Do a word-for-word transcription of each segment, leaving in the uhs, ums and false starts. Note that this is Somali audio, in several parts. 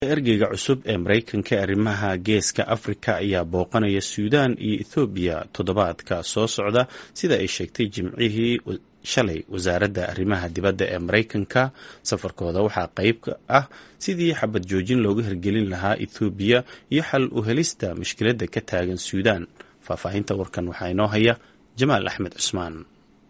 ergeyga cusub ee Mareykanka ee arrimaha geeska Afrika ayaa booqanaya Suudaan iyo Ethiopia toddobaadka soo socda sida ay sheegtay Jimcihii shalay wasaaradda arrimaha dibadda ee Mareykanka. Safarkooda waxaa qayb ka ah sidii xabad joojin loogu hirgelin lahaa Ethiopia iyo xal u helista mushkiladda ka taagan Suudaan. Faahfaahinta warkan waxaa inoo haya Jamaal Axmed Cusmaan.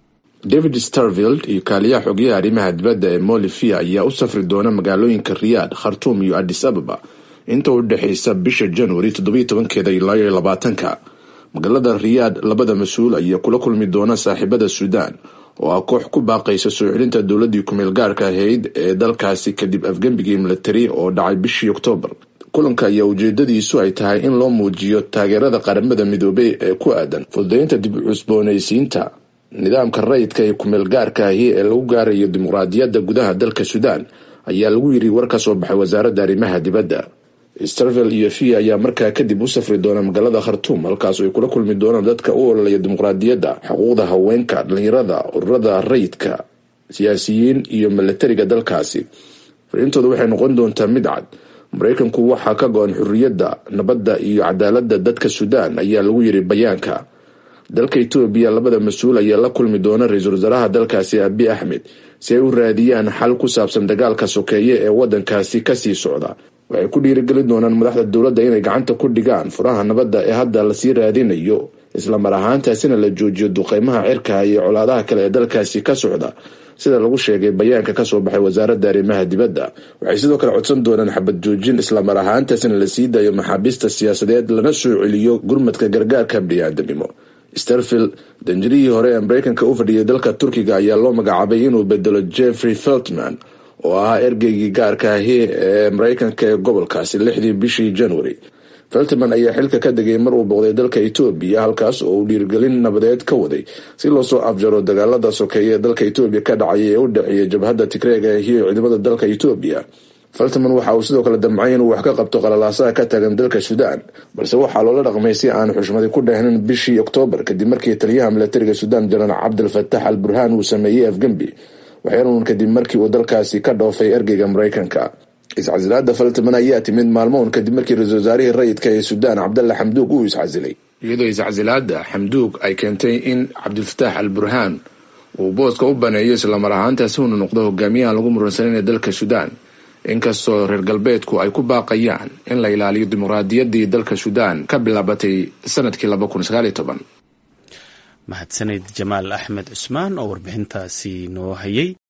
David Starfield iyo kaaliyaha xogeyaha arrimaha dibadda ee Molifia ayaa u safri doona magaalooyinka Riyadh, Khartoum iyo Addis Ababa inta u dhaxaysa bisha January toddoba iyo tobankeeda ilaa labaatanka. Magaalada Riyadh labada mas'uul ayaa kula kulmi doona saaxiibada Suudaan oo ah koox ku baaqaysa soo celinta dowladii ku meel gaarka ahayd ee dalkaasi kadib afgembigii military oo dhacay bishii Oktoobar. Kulanka ayaa ujeedadiisu ay tahay in loo muujiyo taageerada qaramada midoobay ee ku aadan fududeynta dib u cusboonaysiinta nidaamka rayidka ee ku meel gaarka ahi ee lagu gaarayo dimuqraadiyadda gudaha dalka Suudaan ayaa lagu yiri war ka soo baxay wasaaradda arrimaha dibadda. Starfield iyo Fia ayaa markaa kadib u safri doona magaalada Khartoum halkaas oo ay kula kulmi doonaan dadka u ololaya dimuqraadiyadda, xuquuqda haweenka, dhalinyarada, ururada rayidka, siyaasiyiin iyo militariga dalkaasi. Farintooda waxay noqon doontaa mid cad. Mareykanku waxaa ka go'an xurriyadda, nabadda iyo cadaaladda dadka Suudaan ayaa lagu yiri bayaanka. dalka Ethiopia labada mas'uul ayaa la kulmi doona ra'iisul wasaaraha dalkaasi Abiy Ahmed si ay u raadiyaan xal ku saabsan dagaalka sokeeye ee wadankaasi ka sii socda. Waxay ku dhiirigelin doonaan madaxda dowladda inay gacanta ku dhigaan furaha nabadda ee hadda la sii raadinayo, isla mar ahaantaasina la joojiyo duqeymaha cirka iyo colaadaha kale ee dalkaasi ka socda sida lagu sheegay bayaanka ka soo baxay wasaaradda arrimaha dibadda. Waxay sidoo kale codsan doonaan xabad joojin isla mar ahaantaasina la sii daayo maxaabiista siyaasadeed lana soo celiyo gurmadka gargaarka bini'aadanimo. Starfield, danjirihii hore ee Mareykanka u fadhiyay dalka Turkiga, ayaa loo magacaabay inuu bedelo Jeffrey Feltman oo ahaa ergeygii gaarka ahi ee Mareykanka ee gobolkaasi lixdii bishii January. Feltman ayaa xilka ka degay mar uu booqday dalka Ethiopia halkaas oo uu dhiirigelin nabadeed ka waday si loo soo afjaro dagaalada sokeeye ee dalka Ethiopia ka dhacay ee u dhaxeeyay jabhadda Tigreega iyo ciidamada dalka Ethiopia. Feltman waxa uu sidoo kale damcay inuu wax ka qabto qalalaasaha ka taagan dalka Suudaan, balse waxaa loola dhaqmay si aan xushmad ku dhahayn bishii Oktoobar kadib markii taliyaha militariga Suudaan General Abdel Fattah al-Burhan uu sameeyay afgembi waxyaanu kadib markii uu dalkaasi ka dhoofay ergeyga Mareykanka. Iscasilaadda Feltman ayaa timid maalmoon kadib markii ra'iisul wasaarihii rayidka ee Suudaan Abdallah Hamdouk uu iscasilay, iyadoo iscasilaadda Hamdouk ay keentay in Abdel Fattah al-Burhan uu booska u baneeyo isla mar ahaantaasi uu noqdo hogaamiyaha lagu muransanay dalka Suudaan. inkastoo reer galbeedku ay ku baaqayaan in la ilaaliyo dimuqraadiyaddii dalka Suudaan ka bilaabatay sanadkii laba kun sagaal iyo toban. Mahadsanid Jamaal Axmed Cusmaan oo warbixintaasi noo hayay.